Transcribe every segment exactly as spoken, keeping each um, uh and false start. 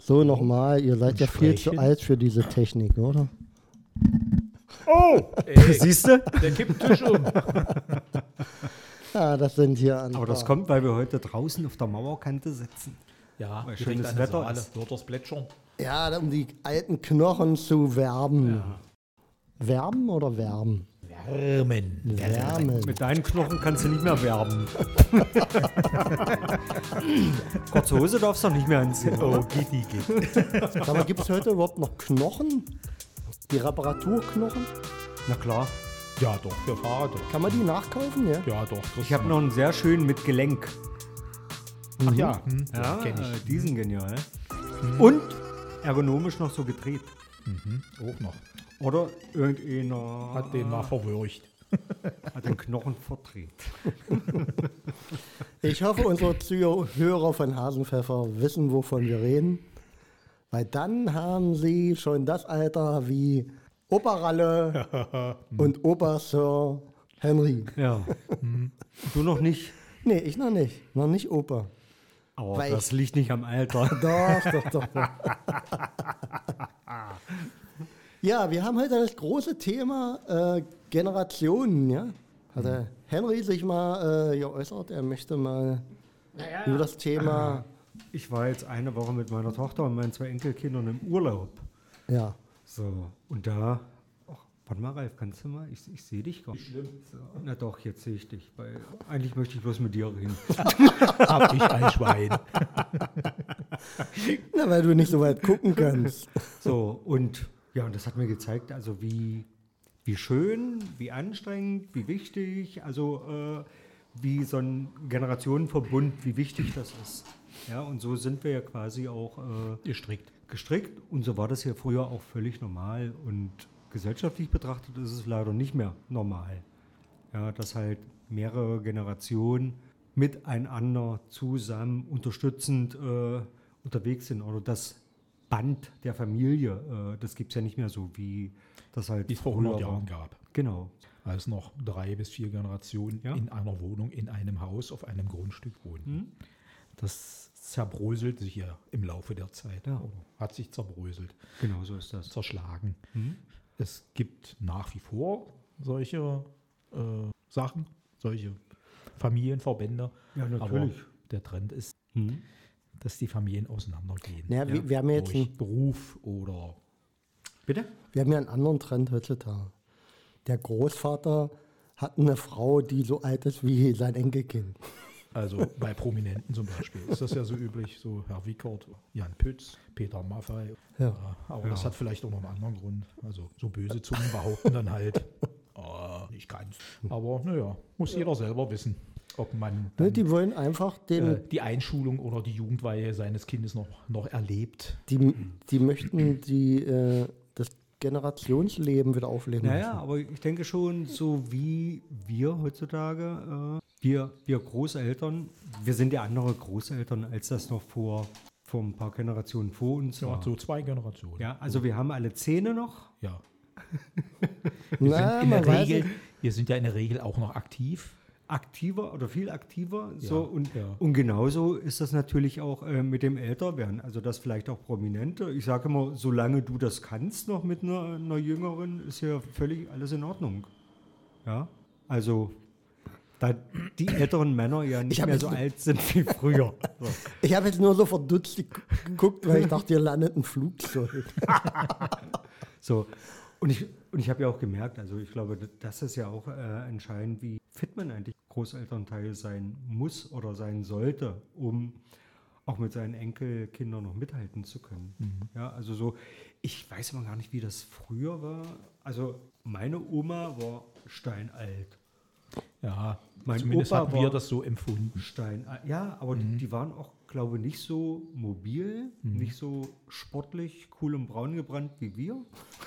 So, nochmal, ihr seid Und ja viel zu sprechen. alt für diese Technik, oder? Oh, ey, Siehst du? der kippt Tisch um. Ja, das sind hier an. Aber das kommt, weil wir heute draußen auf der Mauerkante sitzen. Ja, Weil direkt schönes an der Wetter Saale. ist. Hört das Plätschern? Ja, um die alten Knochen zu werben. Werben oder wärmen? Wärmen. Wärmen. Mit deinen Knochen kannst du nicht mehr werben. Kurze Hose darfst du doch nicht mehr anziehen. Oh, geht, die geht. Sag mal, gibt es heute überhaupt noch Knochen? Die Reparaturknochen? Na klar. Ja, doch, für Fahrrad. Kann man die nachkaufen, ja? Ja, doch. Ich habe noch einen sehr schönen mit Gelenk. Ach ja, hm, Ja, kenne äh, ich. die sind genial. Und ergonomisch noch so gedreht. Mhm, auch noch. Oder irgendeiner Hat den mal verwirrt. hat den Knochen verdreht. Ich hoffe, unsere Zuhörer von Hasenpfeffer wissen, wovon wir reden. Weil dann haben sie schon das Alter wie Opa Ralle und Opa Sir Henry. Ja. Du noch nicht. Nee, ich noch nicht. Noch nicht Opa. Aber Weil das liegt nicht am Alter. Doch, doch, doch. doch. Ja, wir haben heute das große Thema äh, Generationen. Ja? Hat der Henry sich mal äh, geäußert, er möchte mal über das Thema. Ich war jetzt eine Woche mit meiner Tochter und meinen zwei Enkelkindern im Urlaub. Ja. So, und da. Ach, warte mal, Ralf, kannst du mal? Ich, ich sehe dich gar nicht. Schlimm. So, na doch, jetzt sehe ich dich. Weil eigentlich möchte ich bloß mit dir reden. Hab ich ein Schwein. Na, weil du nicht so weit gucken kannst. So, und ja, und das hat mir gezeigt, also wie, wie schön, wie anstrengend, wie wichtig, also äh, wie so ein Generationenverbund, wie wichtig das ist. Ja, und so sind wir ja quasi auch äh, Gestrickt. gestrickt. Und so war das ja früher auch völlig normal. Und gesellschaftlich betrachtet ist es leider nicht mehr normal. Ja, dass halt mehrere Generationen miteinander zusammen unterstützend äh, unterwegs sind. Oder das Band der Familie, äh, das gibt es ja nicht mehr so, wie das halt Wie es vor früher hundert war. Jahren gab. Genau. Als noch drei bis vier Generationen Ja. in einer Wohnung, in einem Haus, auf einem Grundstück wohnten. Hm? Das zerbröselt sich ja im Laufe der Zeit. Ja. Oder hat sich zerbröselt, Genau so ist das. zerschlagen. Hm? Es gibt nach wie vor solche äh, Sachen, solche Familienverbände. Ja, Aber natürlich. der Trend ist, Hm? dass die Familien auseinandergehen. Ja, wir, wir, haben ja jetzt Durch einen, Beruf oder Bitte? wir haben ja einen anderen Trend heutzutage. Der Großvater hat eine Frau, die so alt ist wie sein Enkelkind. also bei Prominenten zum Beispiel ist das ja so üblich, so Herr Wickert, Jan Pütz, Peter Maffay. Ja. Ja, aber Ja. das hat vielleicht auch noch einen anderen Grund. Also so böse Zungen behaupten dann halt, oh, ich kann's. Aber naja, muss jeder selber wissen, ob man Ne, dann, die wollen einfach den, äh, die Einschulung oder die Jugendweihe seines Kindes noch, noch erlebt. die, die möchten die, äh, das Generationsleben wieder aufleben Naja, lassen. aber ich denke schon, so wie wir heutzutage, äh, wir, wir Großeltern, wir sind ja andere Großeltern, als das noch vor, vor ein paar Generationen vor uns Ja, war. so zwei Generationen. Ja, also wir haben alle Zähne noch. Ja. Na, In man der weiß Regel, nicht. wir sind ja in der Regel auch noch aktiv. Aktiver oder viel aktiver. So, Ja, und, ja. und genauso ist das natürlich auch äh, mit dem Älterwerden. Also das vielleicht auch Prominente. Ich sage immer, solange du das kannst noch mit einer, einer Jüngeren, ist ja völlig alles in Ordnung. Ja, also da die älteren Männer ja nicht hab mehr jetzt so ne- alt sind wie früher. So. Ich habe jetzt nur so verdutzt geguckt, weil ich dachte, hier landet ein Flugzeug. So. Und ich, und ich habe ja auch gemerkt, also ich glaube, das ist ja auch äh, entscheidend, wie fit man eigentlich Großelternteil sein muss oder sein sollte, um auch mit seinen Enkelkindern noch mithalten zu können. Ja, also so, ich weiß immer gar nicht, wie das früher war. Also meine Oma war steinalt. Ja, Mein zumindest Opa haben wir war- das so empfunden. Steinalt. Ja, aber die, die waren auch, glaube ich, nicht so mobil, nicht so sportlich, cool und braun gebrannt wie wir.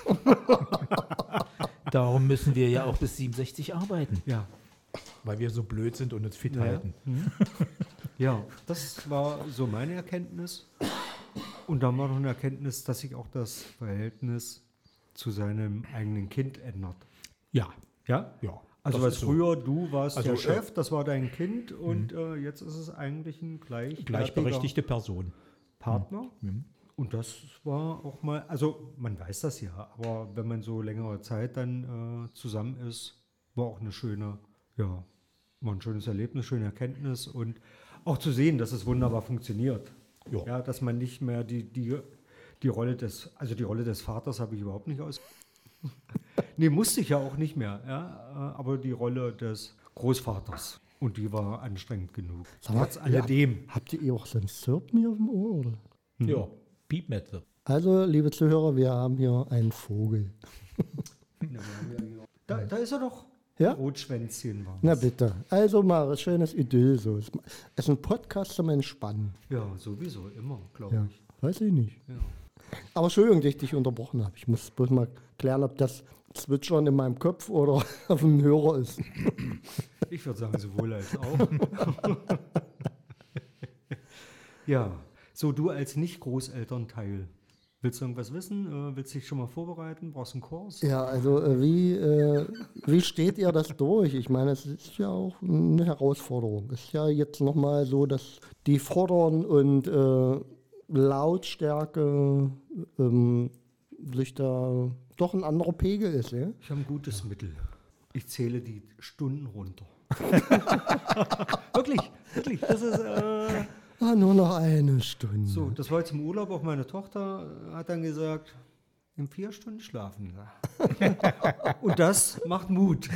Darum müssen wir ja auch bis siebenundsechzig arbeiten. Ja, Weil wir so blöd sind und uns fit Ja, ja. halten. Ja, das war so meine Erkenntnis. Und dann war noch eine Erkenntnis, dass sich auch das Verhältnis zu seinem eigenen Kind ändert. Ja, Ja? ja. Also das weil ist so. früher du warst Also, der äh, Chef, das war dein Kind und äh, jetzt ist es eigentlich ein gleich Gleichberechtigte Person. Partner. Mhm. Und das war auch mal, also man weiß das ja, aber wenn man so längere Zeit dann äh, zusammen ist, war auch eine schöne, ja, war ein schönes Erlebnis, schöne Erkenntnis und auch zu sehen, dass es wunderbar funktioniert. Ja. Ja, dass man nicht mehr die, die, die Rolle des, also die Rolle des Vaters habe ich überhaupt nicht aus. Nee, musste ich ja auch nicht mehr, ja, aber die Rolle des Großvaters. Und die war anstrengend genug. Sag mal, Trotz alledem. Habt ihr auch so ein Zirpen hier auf dem Ohr? Oder? Ja, Piepmetze. Also, liebe Zuhörer, wir haben hier einen Vogel. Da, da ist er doch. Ja? Rotschwänzchen war Na es. bitte. Also mal ein schönes Idyll so. Es ist ein Podcast zum Entspannen. Ja, sowieso, immer, glaube Ja, ich. weiß ich nicht. Ja. Aber Entschuldigung, dass ich dich unterbrochen habe. Ich muss bloß mal klären, ob das Zwitschern in meinem Kopf oder auf dem Hörer ist. Ich würde sagen, sowohl als auch. Ja, so du als Nicht-Großelternteil. Willst du irgendwas wissen? Äh, willst du dich schon mal vorbereiten? Brauchst du einen Kurs? Ja, also äh, wie, äh, wie steht ihr das durch? Ich meine, es ist ja auch eine Herausforderung. Es ist ja jetzt nochmal so, dass die fordern und äh, Lautstärke ähm, sich da doch ein anderer Pegel ist. Ja? Ich habe ein gutes Mittel. Ich zähle die Stunden runter. wirklich, wirklich. Das ist äh, Ah, nur noch eine Stunde. so. Das war jetzt im Urlaub. Auch meine Tochter hat dann gesagt, in vier Stunden schlafen. Und das macht Mut.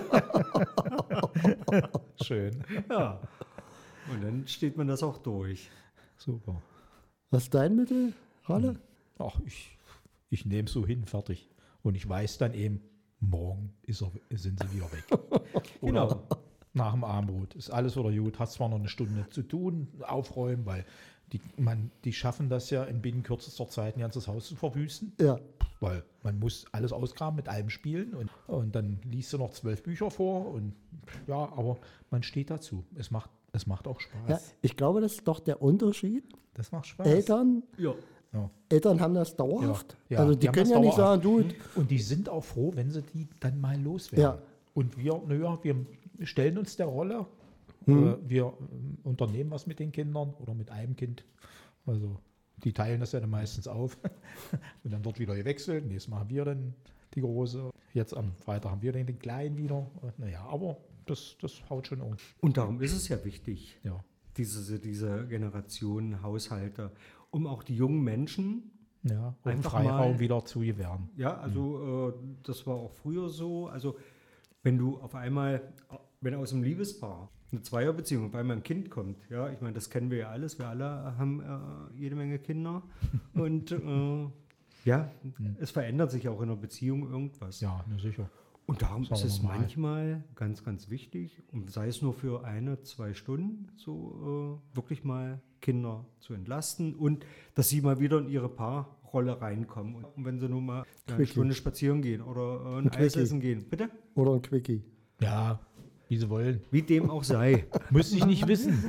Schön. Ja. Und dann steht man das auch durch. Super. Was ist dein Mittel, Ralle? Ach, ich, ich nehme es so hin, fertig. Und ich weiß dann eben, morgen ist er, sind sie wieder weg. Oder Genau. nach dem Abendbrot. Ist alles wieder gut. Hast zwar noch eine Stunde zu tun, aufräumen, weil die, man, die schaffen das ja in binnen kürzester Zeit ein ganzes Haus zu verwüsten. Ja. Weil man muss alles ausgraben, mit allem spielen und, und dann liest du noch zwölf Bücher vor und ja, aber man steht dazu. Es macht, es macht auch Spaß. ja, ich glaube, das ist doch der Unterschied. Das macht Spaß. Eltern, Ja. Ja. Eltern haben das dauerhaft. Ja, also die, haben können das ja nicht dauerhaft. sagen, du, Und die sind auch froh, wenn sie die dann mal loswerden. Ja. Und wir, naja, wir stellen uns der Rolle. Hm. Äh, wir äh, unternehmen was mit den Kindern oder mit einem Kind. Also die teilen das ja dann meistens auf. Und dann wird wieder gewechselt. Nächstes Mal haben wir dann die Große. Jetzt am Freitag haben wir dann den Kleinen wieder. Und naja, aber das, das haut schon um. Und darum ist es ja wichtig, Ja. diese, diese Generation Haushalte, um auch die jungen Menschen, Ja, um Einfach Freiraum mal- wieder zu gewähren. ja, also äh, das war auch früher so, also wenn du auf einmal, wenn aus einem Liebespaar eine Zweierbeziehung auf einmal ein Kind kommt, ja, ich meine, das kennen wir ja alles, wir alle haben äh, jede Menge Kinder und äh, ja, es verändert sich auch in einer Beziehung irgendwas. Ja, na sicher. Und darum Ist auch ist es normal. manchmal ganz, ganz wichtig, und sei es nur für eine, zwei Stunden, so äh, wirklich mal Kinder zu entlasten und dass sie mal wieder in ihre Paarrolle reinkommen. Und wenn sie nur mal ja, eine Quickie. Stunde spazieren gehen oder äh, ein, Ein Eis Quickie. essen gehen. Bitte? oder ein Quickie. Ja, wie sie wollen. Wie dem auch sei. Muss ich nicht wissen.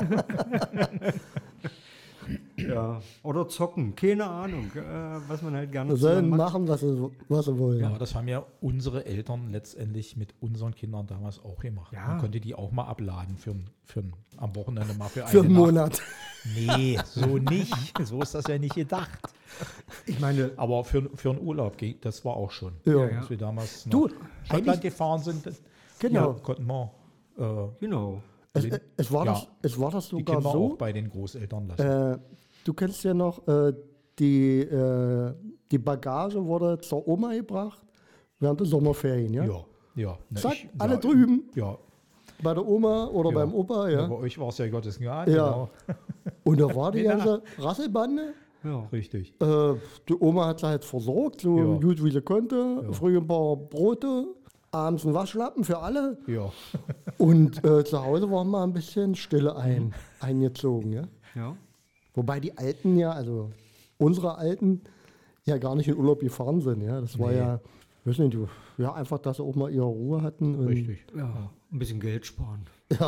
Ja. Oder zocken, keine Ahnung, äh, was man halt gerne Sollen zusammen macht. machen, was sie, was sie wollen. Ja, aber das haben ja unsere Eltern letztendlich mit unseren Kindern damals auch gemacht. Ja. Man konnte die auch mal abladen für, ein- für ein, am Wochenende mal für, Für eine einen Nacht. Monat. Nee, so nicht. So ist das ja nicht gedacht. Ich meine, Aber für, für einen Urlaub, geht, das war auch schon. Ja. Ja, ja. Als wir damals nach Du, Schottland eigentlich- gefahren sind, das- Genau. ja, konnten wir äh, genau. Es, es, war Ja. das, es war das die sogar Kinder so. auch bei den Großeltern lassen. Äh, du kennst ja noch, äh, die, äh, die Bagage wurde zur Oma gebracht während der Sommerferien, ja? ja, ja. Na, Zack, ich- alle ja, drüben, Ja, bei der Oma oder ja. beim Opa, Ja. ja. Bei euch war es ja Gottes Gnade. Ja. Genau. Und da war die Ja. ganze Rasselbande. Ja. Richtig. Äh, die Oma hat sie halt versorgt, so Ja. gut wie sie konnte. Früh ein paar Brote, abends ein Waschlappen für alle. Ja. Und äh, zu Hause war mal ein bisschen Stille ein, eingezogen, ja. Ja. Wobei die Alten ja, also unsere Alten, ja gar nicht in Urlaub gefahren sind. Ja. Das war Nee. ja, weiß nicht, du- ja, einfach, dass sie auch mal ihre Ruhe hatten. Und, Richtig. Ja. Ein bisschen Geld sparen. Ja,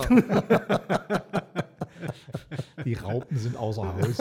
Die Raupen sind außer Haus.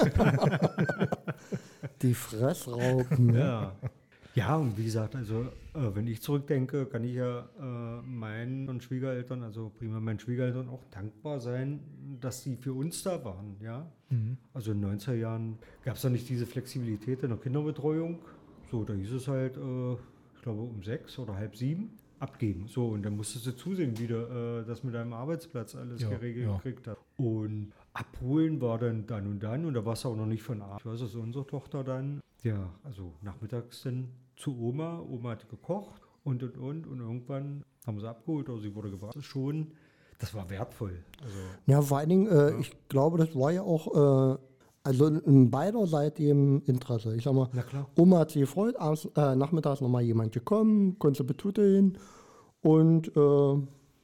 die Fressraupen. ja. Ja. Ja, und wie gesagt, also äh, wenn ich zurückdenke, kann ich ja äh, meinen Schwiegereltern, also primär meinen Schwiegereltern, auch dankbar sein, dass sie für uns da waren. Ja? Mhm. Also in den neunziger Jahren gab es da nicht diese Flexibilität in der Kinderbetreuung. So, da hieß es halt, äh, ich glaube um sechs oder halb sieben abgeben. So, und dann musstest du zusehen, wie du äh, das mit deinem Arbeitsplatz alles Ja, geregelt ja. gekriegt hast. Und abholen war dann dann und dann und da warst du auch noch nicht von Abend. Ich weiß, dass unsere Tochter dann, ja, also nachmittags dann zu Oma, Oma hat gekocht und und und und irgendwann haben sie abgeholt oder sie wurde gebracht. Das ist schon, das war wertvoll. Also, Ja, vor allen Dingen, äh, ich glaube, das war ja auch äh, also ein beiderseitigem Interesse. Ich sag mal, na klar. Oma hat sich gefreut, abends, äh, nachmittags nochmal jemand gekommen, konnte sie betütteln und äh,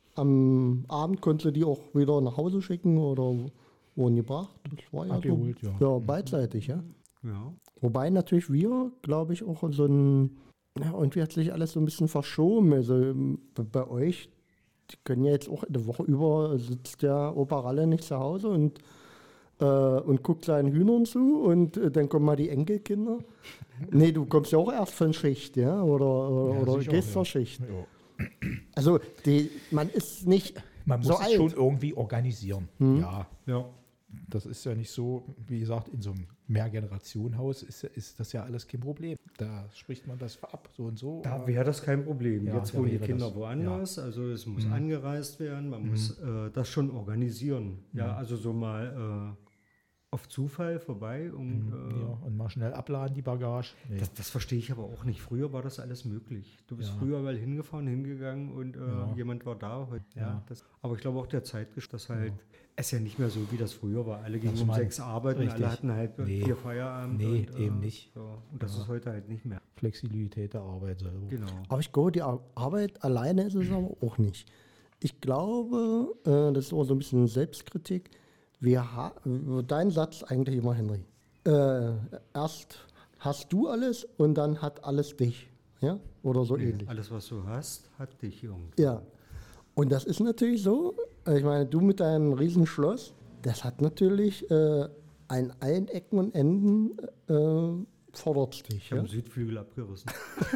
am Abend konnte sie die auch wieder nach Hause schicken oder wurden gebracht. Das war ja Abgeholt, so, ja. ja, beidseitig, ja. Ja. Wobei natürlich wir, glaube ich, auch so ein, ja, irgendwie hat sich alles so ein bisschen verschoben. Also ähm, bei- bei euch, die können ja jetzt auch eine Woche über, sitzt der Opa Ralle nicht zu Hause und, äh, und guckt seinen Hühnern zu und äh, dann kommen mal die Enkelkinder. Nee, du kommst ja auch erst von Schicht, ja, oder, oder, Ja, oder sicher, gehst ja. zur Schicht. Ja. Also die, man ist nicht Man muss so es alt. schon irgendwie organisieren. Mhm. Ja, Ja. das ist ja nicht so, wie gesagt, in so einem Mehrgenerationenhaus ist, ist das ja alles kein Problem. Da spricht man das ab, so und so. Da wäre das kein Problem. Ja, Jetzt da wohnen die wäre Kinder das, woanders, also es muss Mhm. angereist werden, man Mhm. muss äh, das schon organisieren. Ja, Mhm. also so mal äh, auf Zufall vorbei. Um, Mhm, äh, ja, und mal schnell abladen, die Bagage. Nee. das, das verstehe ich aber auch nicht. Früher war das alles möglich. Du bist Ja. früher mal hingefahren, hingegangen und äh, Ja. jemand war da. Heute, ja, Ja. das, aber ich glaube auch der Zeitgeschmack, dass halt es ja nicht mehr so, wie das früher war. Alle gingen Also um man- sechs arbeiten, richtig. alle hatten halb Nee. vier Feierabend. Nee, und, eben nicht. So. Und das Ja. ist heute halt nicht mehr. Flexibilität der Arbeit selber. Genau. Aber ich glaube, die Ar- Arbeit alleine ist es aber auch nicht. Ich glaube, äh, das ist auch so ein bisschen Selbstkritik. Wir ha- dein Satz eigentlich immer, Henry. Äh, erst hast du alles und dann hat alles dich. Ja? Oder so Nee, ähnlich. alles, was du hast, hat dich irgendwie. Ja. Und das ist natürlich so. äh, Ich meine, du mit deinem Riesenschloss, das hat natürlich äh, an allen Ecken und Enden äh, fordert dich. Ich habe Ja? den Südflügel abgerissen.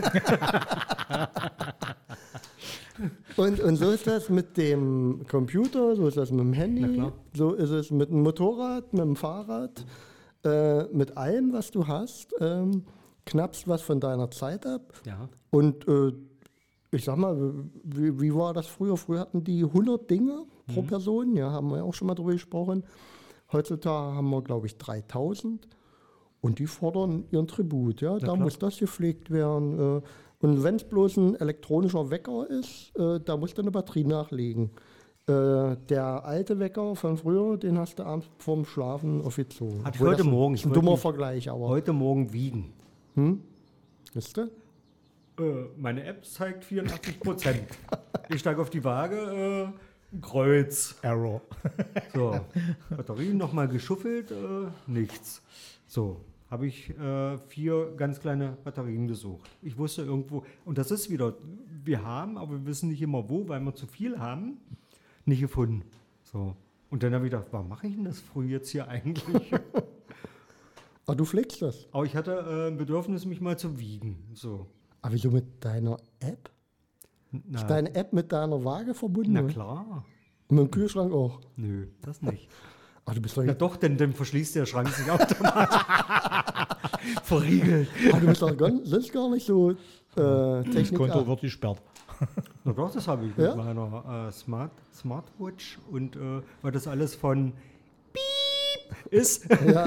Und, und so ist das mit dem Computer, so ist das mit dem Na Handy, klar. so ist es mit dem Motorrad, mit dem Fahrrad, äh, mit allem, was du hast, ähm, knappst was von deiner Zeit ab. Ja. Und äh, ich sag mal, wie, wie war das früher? Früher hatten die hundert Dinge pro Mhm. Person, ja, haben wir ja auch schon mal drüber gesprochen. Heutzutage haben wir, glaube ich, dreitausend und die fordern ihren Tribut. Ja? Da klar. muss das gepflegt werden. Äh, und wenn es bloß ein elektronischer Wecker ist, äh, da musst du eine Batterie nachlegen. Äh, der alte Wecker von früher, den hast du abends vorm Schlafen aufgezogen. Hatte ich Obwohl heute das Morgen. ist Ich ein wollte dummer mich Vergleich, aber. Heute Morgen wiegen. Hm? Wisst ihr? Äh, meine App zeigt vierundachtzig Prozent. Ich steige auf die Waage, äh, Kreuz. Error. So, Batterien nochmal geschuffelt, äh, nichts. So, habe ich äh, vier ganz kleine Batterien gesucht. Ich wusste irgendwo, und das ist wieder, wir haben, aber wir wissen nicht immer wo, weil wir zu viel haben, nicht gefunden. So, und dann habe ich gedacht, warum mache ich denn das früh jetzt hier eigentlich? Ah, du pflegst das. Aber ich hatte äh, ein Bedürfnis, mich mal zu wiegen. So, Aber wieso mit deiner App? na, Ist deine App mit deiner Waage verbunden? na oder? klar. Und mit dem Kühlschrank auch. Nö, das nicht. Ach, du bist doch, Na doch, denn dann verschließt der Schrank sich automatisch. Verriegelt. ach, du bist doch gar, sonst gar nicht so äh, Das Technik. Konto wird gesperrt. Na doch, das habe ich Ja? mit meiner äh, Smart, Smartwatch und äh, weil das alles von Piep ist. Ja.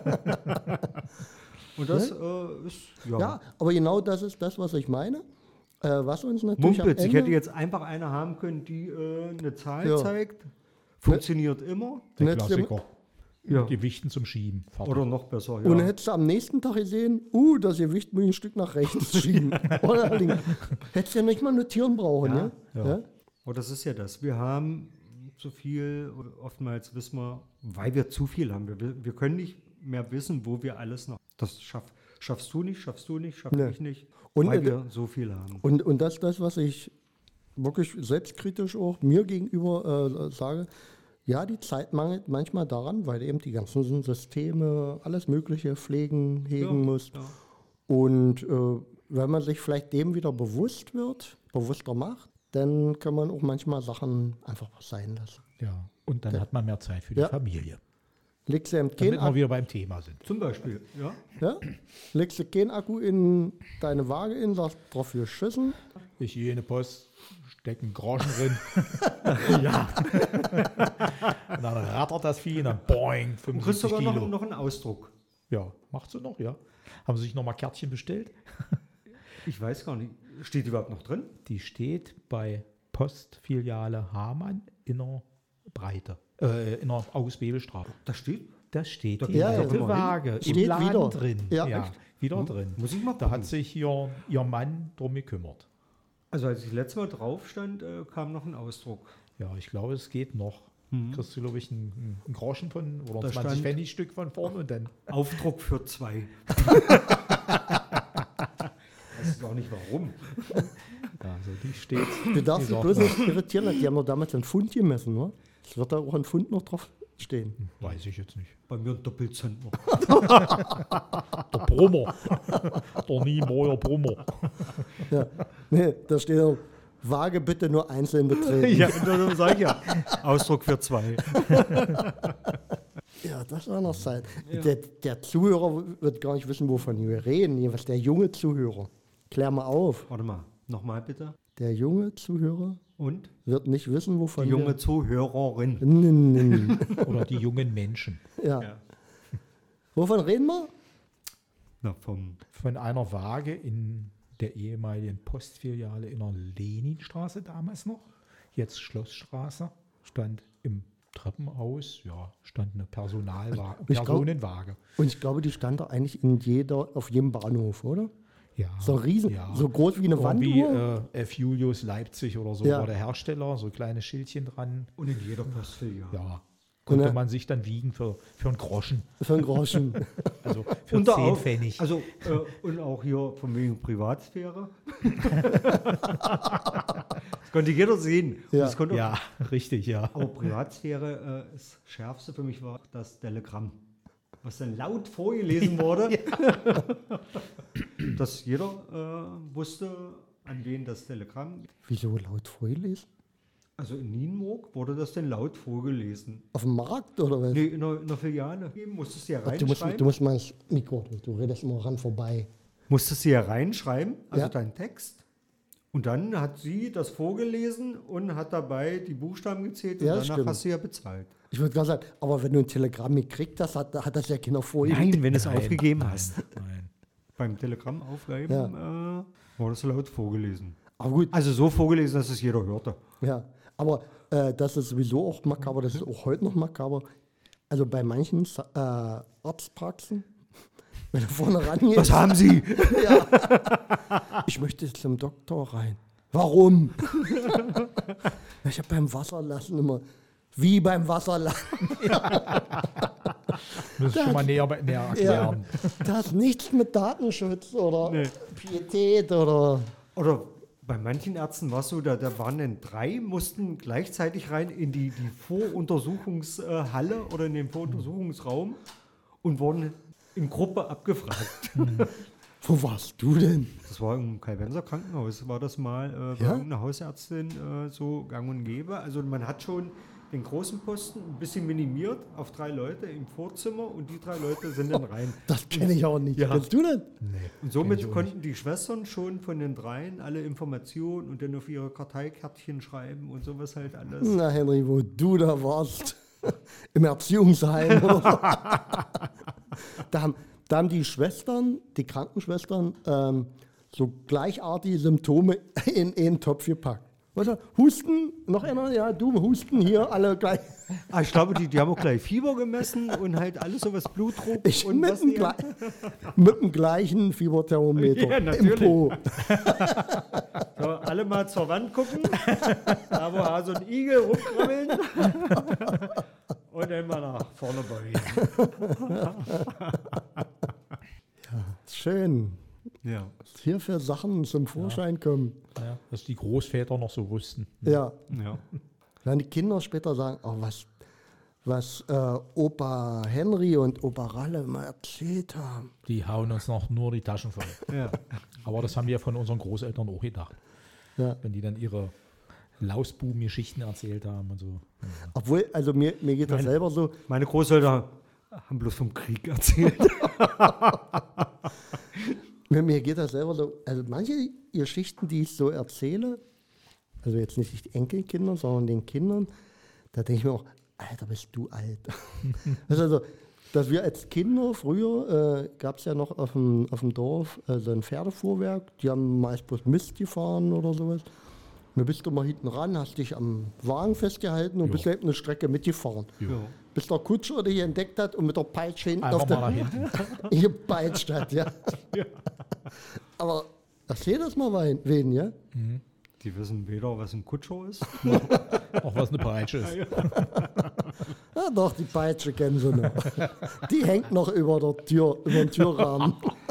Und das äh, ist, ja, Ja, aber genau das ist das, was ich meine. Äh, was uns natürlich am Mumpitz. Ich Ende, hätte jetzt einfach eine haben können, die äh, eine Zahl Ja. zeigt. Funktioniert immer. Der Netz- Klassiker. Ja. Gewichten zum Schieben. Fertig. Oder noch besser, und dann ja. hättest du am nächsten Tag gesehen, uh, das Gewicht muss ich ein Stück nach rechts schieben. Oder links. Hättest du ja nicht mal notieren brauchen, ja? Ja, ja. Ja? Aber das ist ja das. Wir haben zu viel, oftmals wissen wir, weil wir zu viel haben. Wir, wir können nicht mehr wissen, wo wir alles noch. Das schaff, schaffst du nicht, schaffst du nicht, schaff Nee. ich nicht, Und, weil äh, wir so viel haben. Und, und das ist das, was ich wirklich selbstkritisch auch mir gegenüber äh, sage. Ja, die Zeit mangelt manchmal daran, weil eben die ganzen Systeme, alles Mögliche pflegen, hegen Ja, muss. ja. Und äh, wenn man sich vielleicht dem wieder bewusst wird, bewusster macht, dann kann man auch manchmal Sachen einfach sein lassen. Ja, und dann Ja. hat man mehr Zeit für die Ja. Familie. Legst du eben Damit kein wir Akku, wieder beim Thema sind. Zum Beispiel, ja. ja? Legst du kein Akku in deine Waage in, sagst drauf für Schüssen. Ich gehe in die Post, stecke einen Groschen drin. Ja. Und dann rattert das Vieh und dann boing, Du kriegst fünfundsiebzig sogar Kilo. noch, noch einen Ausdruck. Ja, macht sie noch, ja. Haben Sie sich nochmal Kärtchen bestellt? Ich weiß gar nicht. Steht die überhaupt noch drin? Die steht bei Postfiliale Hamann in der Breite, äh, in der August-Bebel-Straße. Da steht. Da steht Da die geht ja, alte ja. Waage im Steht Laden wieder. drin. Ja, Ja, echt? wieder drin. Muss ich mal Da gucken. hat sich hier ihr Mann drum gekümmert. Also als ich letztes Mal drauf stand, äh, kam noch ein Ausdruck. Ja, ich glaube, es geht noch. Kriegst du, glaube ich, einen, einen Groschen von oder Da ein zwanzig stand- Pfennig Stück von vorn und dann. Aufdruck für zwei. Weiß gar nicht warum. Ja, also die steht. Du darfst die dich sagt bloß nicht irritieren, die haben doch damals einen Pfund gemessen, ne? Es wird da auch ein Pfund noch drauf stehen. noch, weiß ich jetzt nicht. Bei mir ein Doppelzentner. Der Brummer. Der Niemauer Brummer. Ja. Nee, da steht auch, Waage bitte nur einzeln betreten. Ja, das sag ich ja. Ausdruck für zwei. Ja, das war noch Zeit. Der, der Zuhörer wird gar nicht wissen, wovon wir reden. Jedenfalls der junge Zuhörer. Klär mal auf. Warte mal, nochmal bitte. Der junge Zuhörer Und wird nicht wissen, wovon die junge wir... Zuhörerin. N- n- Oder die jungen Menschen. Ja. Ja. Wovon reden wir? Na, vom Von einer Waage in der ehemaligen Postfiliale in der Leninstraße damals noch. Jetzt Schlossstraße. Stand im Treppenhaus, ja, stand eine Personalwaage, Ich glaub- Personenwaage. Und ich glaube, die stand da eigentlich in jeder, auf jedem Bahnhof, oder? Ja, So riesen, ja. so groß wie eine Irgendwie Wanduhr. äh, F. Julius Leipzig oder so Ja. war der Hersteller, so kleine Schildchen dran. und in jeder Postfiliale. Ja, konnte Und, äh, man sich dann wiegen für, für einen Groschen. Für einen Groschen. Also für Und, da zehn auch, Pfennig. also, äh, und auch hier von wegen Privatsphäre. Das konnte jeder sehen. Und Ja. das konnte auch- ja, richtig, ja. Aber Privatsphäre, äh, das Schärfste für mich war das Telegramm, was dann laut vorgelesen wurde, dass jeder äh, wusste, an wen das Telegramm. Wieso laut vorgelesen? Also in Nienburg wurde das dann laut vorgelesen. Auf dem Markt oder was? Nee, in der, in der Filiale musstest du ja Ach, du, musst, reinschreiben. du musst mal ins Mikro, du redest immer ran vorbei. musstest du ja reinschreiben, also Ja. deinen Text. Und dann hat sie das vorgelesen und hat dabei die Buchstaben gezählt und Ja, danach stimmt. hast du ja bezahlt. Ich würde gerade sagen, aber wenn du ein Telegramm gekriegt hast, hat, hat das ja keiner vorgelesen. wenn du es Nein, aufgegeben nein, hast. Nein. Beim Telegramm aufgeben äh, wurde es laut vorgelesen. Aber gut, Also so vorgelesen, dass es jeder hörte. ja. Aber äh, das ist sowieso auch makaber, das ist auch heute noch makaber. Also bei manchen äh, Arztpraxen, wenn du vorne rangehst. Was haben Sie? Ich möchte jetzt zum Doktor rein. Warum? Ich habe beim Wasserlassen immer, wie beim Wasserlassen. Müssen schon mal näher, näher erklären. Das hat nichts mit Datenschutz oder Nee. Pietät oder... Oder bei manchen Ärzten war es so, da, da waren dann drei, mussten gleichzeitig rein in die, die Voruntersuchungshalle oder in den Voruntersuchungsraum und wurden in Gruppe abgefragt. Wo warst du denn? Das war im Kalbenser Krankenhaus, war das mal äh, bei Ja? irgendeiner Hausärztin äh, so gang und gäbe. Also man hat schon den großen Posten ein bisschen minimiert auf drei Leute im Vorzimmer und die drei Leute sind dann rein. Das kenne ich auch nicht. Ja. Kennst du das? Nee. Und somit konnten die Schwestern schon von den dreien alle Informationen und dann auf ihre Karteikärtchen schreiben und sowas halt alles. Na Henry, wo du da warst, im Erziehungsheim. oder so. da, haben, da haben die Schwestern, die Krankenschwestern, ähm, so gleichartige Symptome in einen Topf gepackt. Weißt du, Husten, noch einer, ja, du, Husten hier, alle gleich. Ah, ich glaube, die, die haben auch gleich Fieber gemessen und halt alles sowas, Blutdruck Ich und mit, was dem die- gle mit dem gleichen Fieberthermometer Ja, im natürlich. Po. So, alle mal zur Wand gucken, da wo ha so ein Igel rumkrabbeln und dann mal nach vorne beugen. Schön. Ja. Was hier für Sachen zum Vorschein kommen. Ja, dass die Großväter noch so wussten. Ja. Ja. Wenn die Kinder später sagen, oh, was, was äh, Opa Henry und Opa Ralle mal erzählt haben. Die hauen uns noch nur die Taschen voll. Ja. Aber das haben wir von unseren Großeltern auch gedacht. Ja. Wenn die dann ihre Lausbuben-Geschichten erzählt haben und so. Ja. Obwohl, also mir, mir geht das Nein. selber so, Meine Großeltern haben bloß vom Krieg erzählt. mir, mir geht das selber so, also manche Geschichten, die ich so erzähle, also jetzt nicht den Enkelkindern, sondern den Kindern, da denke ich mir auch, Alter, bist du alt. Das ist also, dass wir als Kinder früher, äh, gab es ja noch auf dem, auf dem Dorf äh, so ein Pferdefuhrwerk, die haben meist bloß Mist gefahren oder sowas. Und du bist du mal hinten ran, hast dich am Wagen festgehalten und Jo. bist eben eine Strecke mitgefahren. Jo. Ja. Bis der Kutscher dich entdeckt hat und mit der Peitsche hinten Einfach auf mal der nach hinten. gepeitscht hat, ja. Aber erzähl das mal wein- wen, ja? Die wissen weder, was ein Kutscher ist. Auch was eine Peitsche ist. Ja doch, die Peitsche kennen sie noch. Die hängt noch über der Tür, über den Türrahmen.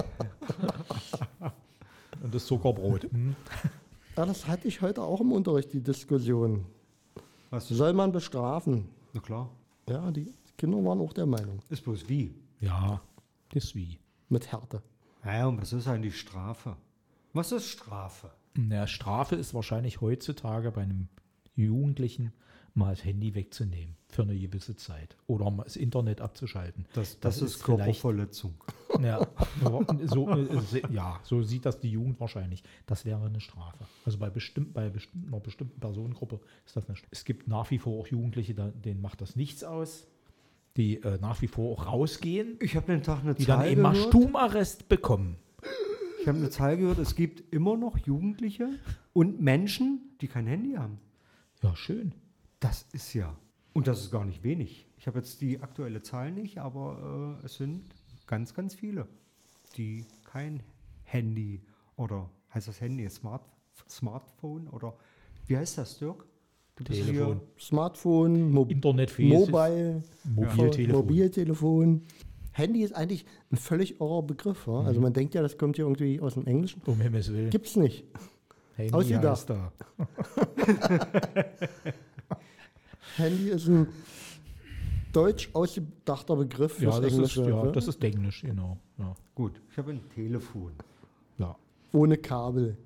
Und das Zuckerbrot. Hm. Ja, das hatte ich heute auch im Unterricht, die Diskussion. Was? Soll man bestrafen? Na klar. Ja, die Kinder waren auch der Meinung. Ist bloß wie. Ja, das wie. Mit Härte. Naja, und was ist eigentlich Strafe? Was ist Strafe? Na, Strafe ist wahrscheinlich heutzutage bei einem Jugendlichen mal das Handy wegzunehmen für eine gewisse Zeit oder mal das Internet abzuschalten. Das, das, Das ist ist vielleicht- Körperverletzung. Ja, so, äh, ja, so sieht das die Jugend wahrscheinlich. Das wäre eine Strafe. Also bei, bestimmt, bei bestimmt, einer bestimmten Personengruppe ist das eine Strafe. Es gibt nach wie vor auch Jugendliche, da- denen macht das nichts aus, die äh, nach wie vor auch rausgehen, Ich habe den Tag eine die dann Zahl eben mal gehört. Stumarrest bekommen. Ich habe eine Zahl gehört, es gibt immer noch Jugendliche und Menschen, die kein Handy haben. Ja, schön. Das ist ja, und das ist gar nicht wenig. Ich habe jetzt die aktuelle Zahl nicht, aber äh, es sind ganz, ganz viele, die kein Handy oder, heißt das Handy, Smart, Smartphone oder, wie heißt das, Dirk? Du bist Telefon. Smartphone, Mo Internetfähig. Mobile, Mobiltelefon. Mobiltelefon. Handy ist eigentlich ein völlig irrer Begriff. Ja? Also man denkt ja, das kommt hier irgendwie aus dem Englischen. Um Himmels Willen. Gibt's nicht. Handy ausgedacht. heißt da. Handy ist ein deutsch ausgedachter Begriff Ja, fürs das ist, Englische. ja, ja? das ist Englisch, genau. Ja. Gut, ich habe ein Telefon. Ja. Ohne Kabel.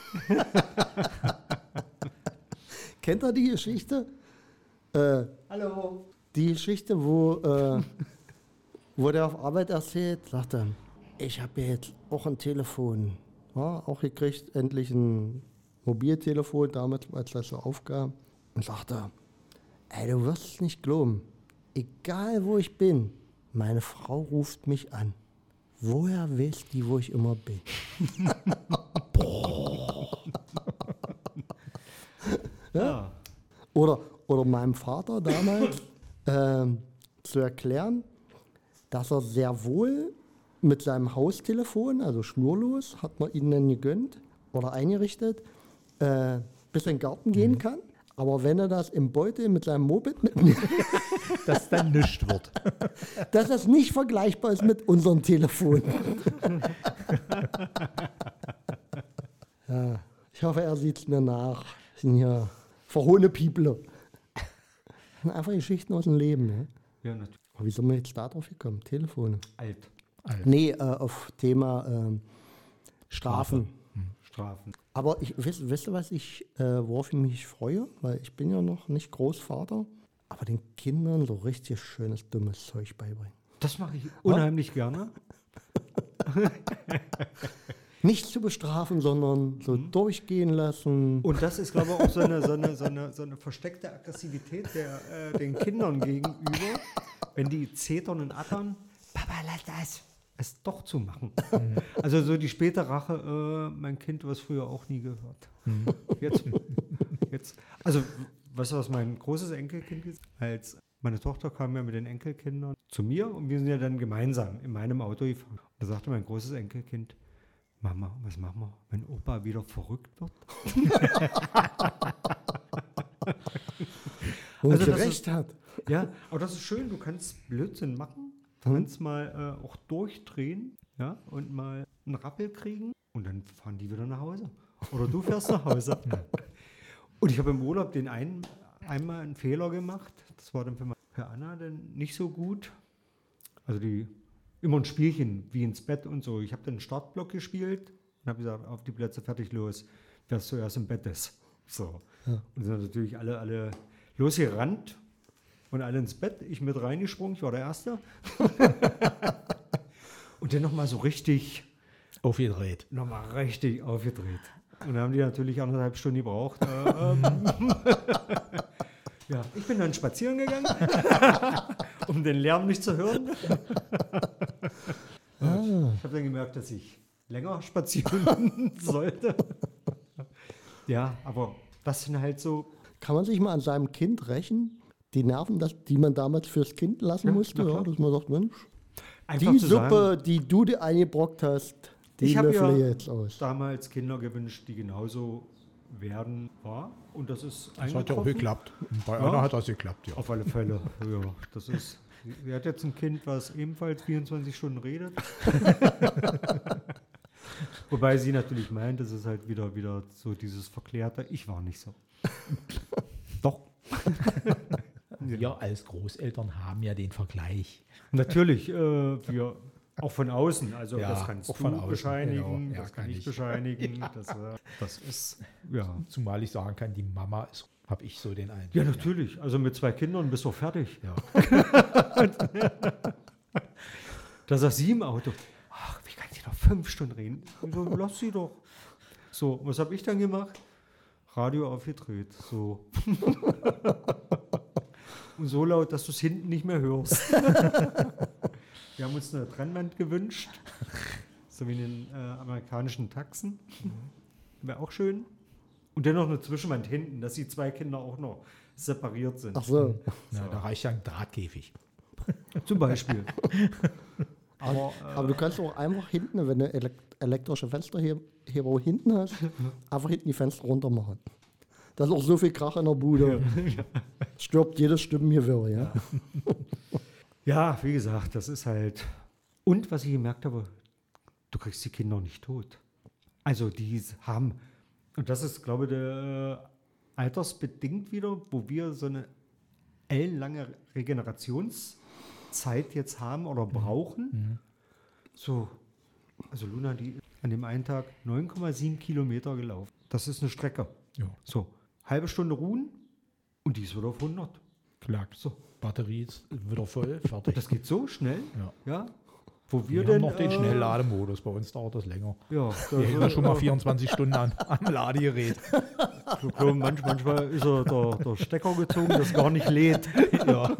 Kennt ihr die Geschichte? Äh, Hallo. die Geschichte, wo, äh, wo der auf Arbeit erzählt, sagt er, ich habe jetzt auch ein Telefon. Ja, auch gekriegt, endlich ein Mobiltelefon, damals, als das so aufkam. Und sagt er, ey, du wirst es nicht glauben. Egal, wo ich bin, meine Frau ruft mich an. Woher weiß die, wo ich immer bin? Ja. Oder, oder meinem Vater damals ähm, zu erklären, dass er sehr wohl mit seinem Haustelefon, also schnurlos, hat man ihnen dann gegönnt oder eingerichtet, äh, bis in den Garten gehen kann. Aber wenn er das im Beutel mit seinem Moped mitnimmt, Dass dann nichts wird. dass das nicht vergleichbar ist mit unserem Telefon. Ja, ich hoffe, er sieht es mir nach. Das sind ja verhohene People. Das sind einfach Geschichten aus dem Leben. Ja? Ja, natürlich. Aber wie sind wir jetzt da drauf gekommen? Telefone. Alt. Alt. Nee, äh, auf Thema ähm, Strafen. Strafen. Aber ich, wisst, wisst ihr, was ich, äh, worauf ich mich freue? Weil ich bin ja noch nicht Großvater. Aber den Kindern so richtig schönes, dummes Zeug beibringen. Das mache ich unheimlich gerne. Nicht zu bestrafen, sondern so durchgehen lassen. Und das ist, glaube ich, auch so eine, so eine, so eine, so eine versteckte Aggressivität der, äh, den Kindern gegenüber, wenn die zetern und attern, Papa, lass das, es doch zu machen. Also so die späte Rache, äh, mein Kind, was früher auch nie gehört. Jetzt, jetzt, also weißt du, was mein großes Enkelkind ist? Als meine Tochter kam ja mit den Enkelkindern zu mir und wir sind ja dann gemeinsam in meinem Auto gefahren. Da sagte mein großes Enkelkind, Mama, was machen wir, wenn Opa wieder verrückt wird? Und Also sie das recht hat. Ja, aber das ist schön, du kannst Blödsinn machen, du kannst mal äh, auch durchdrehen, ja, und mal einen Rappel kriegen und dann fahren die wieder nach Hause. Oder du fährst nach Hause. Und ich habe im Urlaub den einen einmal einen Fehler gemacht. Das war dann für, meine, für Anna dann nicht so gut. Also die immer ein Spielchen wie ins Bett und so. Ich habe dann einen Startblock gespielt und habe gesagt, auf die Plätze fertig los, wer zuerst im Bett ist. So. Ja. Und sind natürlich alle, alle losgerannt und alle ins Bett. Ich mit reingesprungen, ich war der Erste. Und dann nochmal so richtig aufgedreht. Nochmal richtig aufgedreht. Und dann haben die natürlich anderthalb Stunden gebraucht. Äh, ähm. Ja, ich bin dann spazieren gegangen, um den Lärm nicht zu hören. Ah. Ich habe dann gemerkt, dass ich länger spazieren sollte. Ja, aber das sind halt so... Kann man sich mal an seinem Kind rächen? Die Nerven, das, die man damals fürs Kind lassen Ja, musste, ja, dass man sagt, Mensch, Einfach die zu Suppe, sagen, die du dir eingebrockt hast, die ich habe löffel ja jetzt aus. damals Kinder gewünscht, die genauso werden war. Und das ist Das hat ja auch eingetroffen. geklappt. Bei Ja. einer hat das geklappt, ja. Auf alle Fälle. Ja, das ist. Sie hat jetzt ein Kind, was ebenfalls vierundzwanzig Stunden redet. Wobei sie natürlich meint, es ist halt wieder, wieder so dieses Verklärte. Ich war nicht so. Doch. Wir als Großeltern haben ja den Vergleich. Natürlich, äh, wir auch von außen. Also Ja, das kannst auch du von außen, bescheinigen, genau. Ja, das kann kann ich ich. bescheinigen. Das, äh, das ist, ja. Zumal ich sagen kann, die Mama ist, habe ich so den Eindruck. Ja, natürlich. Also mit zwei Kindern bist du fertig. Ja. Da saß sie im Auto. Ach, wie kann sie doch fünf Stunden reden? Ich so, lass sie doch. So, was habe ich dann gemacht? Radio aufgedreht. So. Und so laut, dass du es hinten nicht mehr hörst. Wir haben uns eine Trennwand gewünscht. So wie in den äh, amerikanischen Taxen. Wäre auch schön. Und dennoch eine Zwischenwand hinten, dass die zwei Kinder auch noch separiert sind. Ach so. Ja, da reicht ja ein Drahtkäfig. Zum Beispiel. Aber, äh, Aber du kannst auch einfach hinten, wenn du elek elektrische Fensterheber hinten hast, einfach hinten die Fenster runter machen. Da ist auch so viel Krach in der Bude. Stirbt jedes Stimmengewirr, ja. ja, wie gesagt, das ist halt. Und was ich gemerkt habe, du kriegst die Kinder nicht tot. Also die haben, und das ist, glaube ich, der, äh, altersbedingt wieder, wo wir so eine ellenlange Regenerationszeit jetzt haben oder brauchen. Mhm. So, also Luna, die an dem einen Tag neun Komma sieben Kilometer gelaufen. Das ist eine Strecke. Ja, So, halbe Stunde ruhen und die ist wieder auf hundert. klagt. So, Batterie ist wieder voll, fertig. das geht so schnell. Ja. Ja. Wo wir, Wir denn haben noch den äh, Schnelllademodus, bei uns dauert das länger. Ja, Wir hängen da schon mal vierundzwanzig Stunden an, am Ladegerät. So, komm, manch, manchmal ist er der, der Stecker gezogen, das gar nicht lädt. Ja.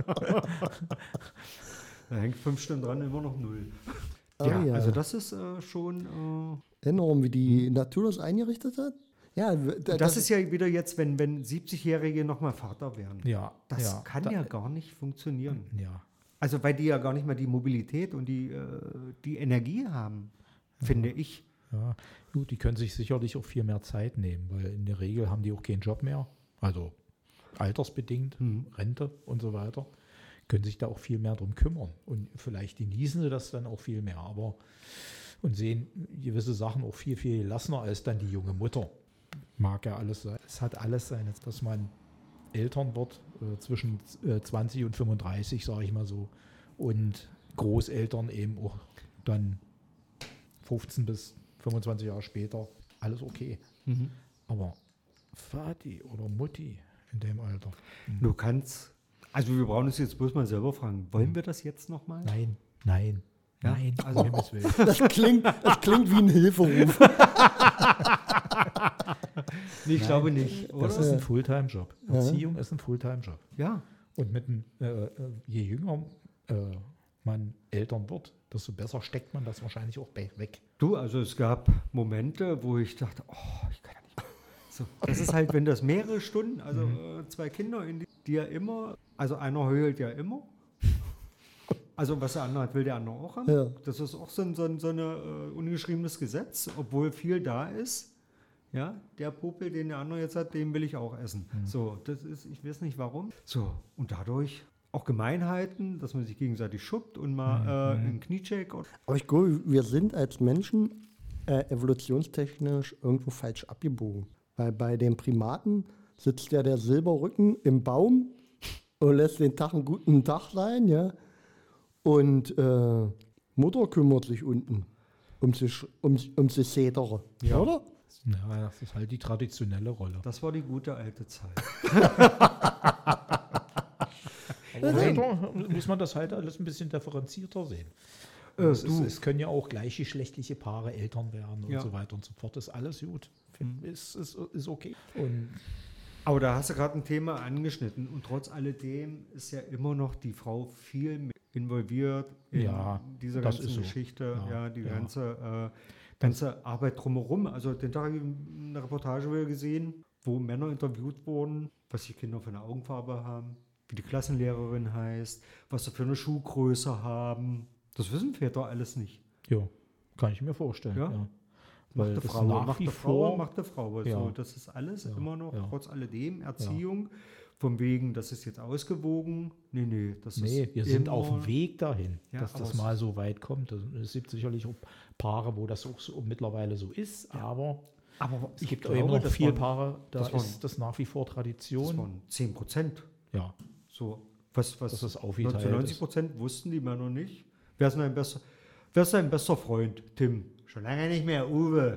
Da hängt fünf Stunden dran, immer noch null. Ah, ja, ja. also das ist äh, schon... Enorm, wie die Natur das eingerichtet hat. Ja, Äh, das, das ist ja wieder jetzt, wenn, wenn siebzigjährige nochmal Vater werden. Ja, Das ja, kann da, ja gar nicht funktionieren. Ja, Also weil die ja gar nicht mehr die Mobilität und die, äh, die Energie haben, finde ich. ja. Gut, die können sich sicherlich auch viel mehr Zeit nehmen, weil in der Regel haben die auch keinen Job mehr. Also altersbedingt, Mhm. Rente und so weiter. Können sich da auch viel mehr drum kümmern. Und vielleicht genießen sie das dann auch viel mehr. Aber und sehen gewisse Sachen auch viel, viel gelassener als dann die junge Mutter. Mag ja alles sein. Es hat alles sein, dass man Eltern wird, äh, zwischen äh, zwanzig und fünfunddreißig, sage ich mal so. Und Großeltern eben auch dann fünfzehn bis fünfundzwanzig Jahre später. Alles okay. Mhm. Aber Vati oder Mutti in dem Alter. Du kannst, also wir brauchen uns jetzt bloß mal selber fragen, wollen wir das jetzt nochmal? Nein, nein, Ja, nein, also- um Himmels Willen. Das klingt, das klingt wie ein Hilferuf. Nee, ich glaube nicht, oder? Das ist ein Fulltime-Job. Erziehung ist ein Fulltime-Job. Ja, Und mit einem, äh, äh, je jünger äh, man Eltern wird, desto besser steckt man das wahrscheinlich auch be- weg. du, also es gab Momente, wo ich dachte, oh, ich kann ja nicht mehr. So, das ist halt, wenn das mehrere Stunden, also äh, zwei Kinder, in die, die ja immer, also einer heult ja immer. Also was der andere hat, will der andere auch haben. Ja. Das ist auch so ein, so ein so eine, äh, ungeschriebenes Gesetz, obwohl viel da ist. Ja, der Popel, den der andere jetzt hat, den will ich auch essen. So, das ist, ich weiß nicht warum. So, und dadurch auch Gemeinheiten, dass man sich gegenseitig schubbt und mal äh, einen Kniecheck. Und Aber ich glaube, wir sind als Menschen äh, evolutionstechnisch irgendwo falsch abgebogen. Weil bei den Primaten sitzt ja der Silberrücken im Baum und lässt den Tag einen guten Tag sein, ja. Und äh, Mutter kümmert sich unten um sich, um, um sich Sätere, Ja. oder? Ja, das ist halt die traditionelle Rolle. Das war die gute alte Zeit. Aber heute muss man das halt alles ein bisschen differenzierter sehen. Äh, es, du. ist, es können ja auch gleichgeschlechtliche Paare Eltern werden und Ja. so weiter und so fort. Ist alles gut. Find, ist, ist, ist okay. Und Aber da hast du gerade ein Thema angeschnitten und trotz alledem ist ja immer noch die Frau viel mehr involviert in Ja, diese das ganze ist so. Geschichte, ja, Ja, die ja. ganze, äh, ganze Arbeit drumherum. Also den Tag habe ich eine Reportage wieder gesehen, wo Männer interviewt wurden, was die Kinder für eine Augenfarbe haben, wie die Klassenlehrerin heißt, was sie für eine Schuhgröße haben. Das wissen Väter alles nicht. ja, kann ich mir vorstellen. Ja. Ja. Macht Weil die es Frau, nach macht wie die Frau, vor- macht die Frau. Ja. So, das ist alles Ja, immer noch, ja. trotz alledem, Erziehung. Von wegen, das ist jetzt ausgewogen. Nee, nee, das Nee, ist wir sind immer- auf dem Weg dahin, Ja, dass aber das es- mal so weit kommt. Es gibt sicherlich auch Paare, wo das auch so mittlerweile so ist, aber Aber es ich gibt auch glaube, immer noch das viele waren- Paare, da das waren- ist das nach wie vor Das Tradition. waren zehn Prozent. Ja, So, was, was dass es aufgeteilt zu neunzig ist. Prozent wussten die Männer nicht. Wer ist dein bester, wer ist dein bester Freund? Tim. Schon lange nicht mehr, Uwe.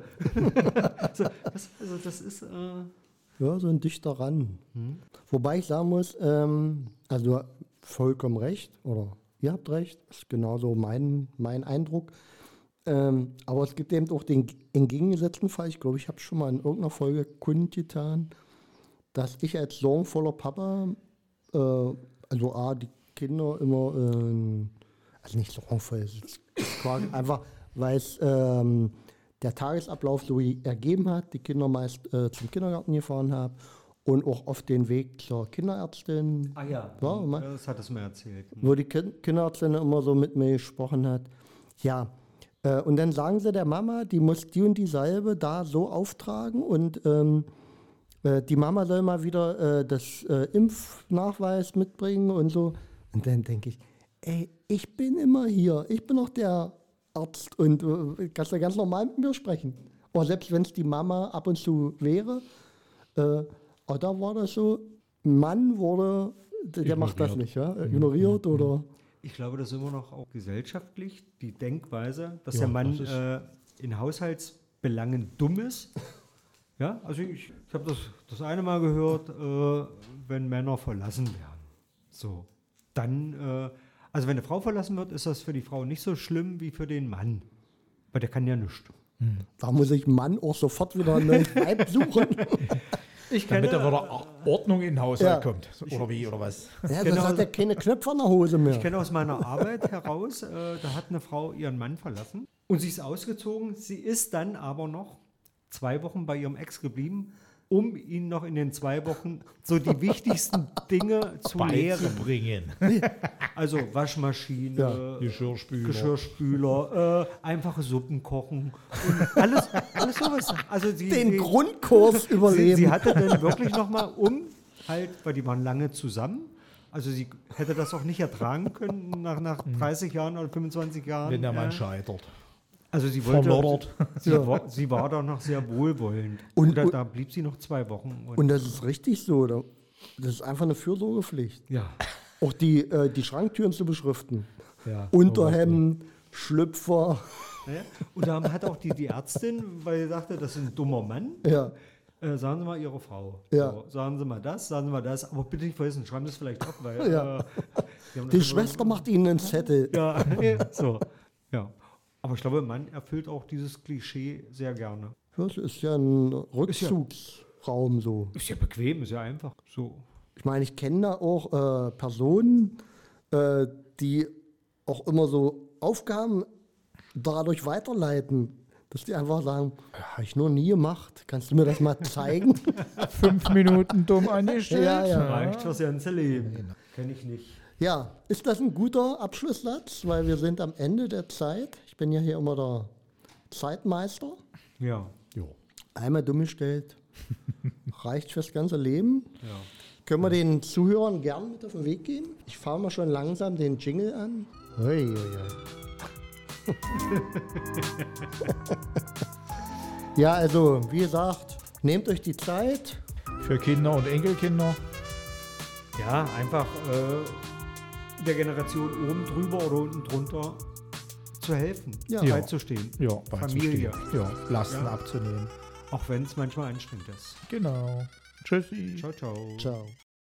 so, das, also das ist... Äh, Ja, so ein dichter ran. Wobei ich sagen muss, ähm, also du hast vollkommen recht, oder ihr habt recht, ist genauso mein, mein Eindruck. Ähm, aber es gibt eben auch den entgegengesetzten Fall, ich glaube, ich habe schon mal in irgendeiner Folge kundgetan, dass ich als sorgenvoller Papa, äh, also A, die Kinder immer, äh, also nicht sorgenvoll, es ist quasi einfach, weil es ähm, der Tagesablauf so ergeben hat, die Kinder meist äh, zum Kindergarten gefahren habe und auch auf den Weg zur Kinderärztin, ah ja, Ja, man- das hat es mir erzählt. wo die Kin- Kinderärztin immer so mit mir gesprochen hat. Ja, äh, und dann sagen sie der Mama, die muss die und die Salbe da so auftragen und ähm, äh, die Mama soll mal wieder äh, das äh, Impfnachweis mitbringen und so. Und dann denke ich, ey, ich bin immer hier, ich bin auch der Arzt und äh, kannst du ganz normal mit mir sprechen. Oder selbst wenn es die Mama ab und zu wäre, äh, aber da war das so, ein Mann wurde, der, der macht das nicht, ja? Ignoriert oder... Ich glaube, das ist immer noch auch gesellschaftlich die Denkweise, dass Ja, der Mann das ist- äh, in Haushaltsbelangen dumm ist. Ja, also ich, ich habe das das eine Mal gehört, äh, wenn Männer verlassen werden. So, dann, äh, also wenn eine Frau verlassen wird, ist das für die Frau nicht so schlimm wie für den Mann, weil der kann ja nichts. Da muss ich einen Mann auch sofort wieder ein neues Weib suchen. Ich Damit kenne, da wieder Ordnung in den Haushalt Ja. kommt. Oder wie, oder was? Ja, Genau. sonst hat er keine Knöpfe an der Hose mehr. Ich kenne aus meiner Arbeit heraus, äh, da hat eine Frau ihren Mann verlassen und sie ist ausgezogen. Sie ist dann aber noch zwei Wochen bei ihrem Ex geblieben, um ihn noch in den zwei Wochen so die wichtigsten Dinge zu lehren. Beizubringen. Also Waschmaschine, Ja. Geschirrspüler. Geschirrspüler, äh, einfache Suppen kochen und alles, alles sowas. Also sie, Den sie, Grundkurs sie, überleben. sie hatte dann wirklich nochmal um, halt, weil die waren lange zusammen. Also sie hätte das auch nicht ertragen können nach, nach dreißig Jahren oder fünfundzwanzig Jahren. Wenn der Mann äh, scheitert. Also sie wollte, Verloddert. sie, war, sie war da noch sehr wohlwollend. Und- Und, da, und- da blieb sie noch zwei Wochen. Und, Und das ist richtig so. da- Das ist einfach eine Fürsorgepflicht. ja, Auch die, äh, die Schranktüren zu beschriften. ja. Unterhemden, Schlüpfer. Ja, und da hat auch die, die Ärztin, weil sie sagte, das ist ein dummer Mann, Ja. äh, sagen Sie mal Ihre Frau. Ja. So, sagen Sie mal das, sagen Sie mal das, aber bitte nicht vergessen, schreiben Sie es vielleicht auf, weil Ja. äh, Sie haben Die das schon mal- Schwester macht ihnen einen Zettel. Ja, so. Ja. Aber ich glaube, Mann erfüllt auch dieses Klischee sehr gerne. Das ist ja ein Rückzugsraum so. Ist ja bequem, ist ja einfach. So. Ich meine, ich kenne da auch äh, Personen, äh, die auch immer so Aufgaben dadurch weiterleiten, dass die einfach sagen, ja, habe ich noch nie gemacht. Kannst du mir das mal zeigen? Fünf Minuten dumm angestellt. Ja, ja. Reicht fürs ganze Leben. Kenne ich nicht. Ja, ist das ein guter Abschlusssatz? Weil wir sind am Ende der Zeit. Ich bin ja hier immer der Zeitmeister. Ja. Jo. Einmal dumm gestellt. Reicht fürs ganze Leben. Ja. Können wir den Zuhörern gern mit auf den Weg gehen? Ich fahre mal schon langsam den Jingle an. Ui, ui, ui. Ja, also, wie gesagt, nehmt euch die Zeit. Für Kinder und Enkelkinder. Ja, einfach äh, der Generation oben drüber oder unten drunter zu helfen, Ja. beizustehen. Ja, Familie. beizustehen. Ja, Lasten Ja. abzunehmen. Auch wenn es manchmal anstrengend ist. Genau. Tschüssi. Ciao, ciao. Ciao.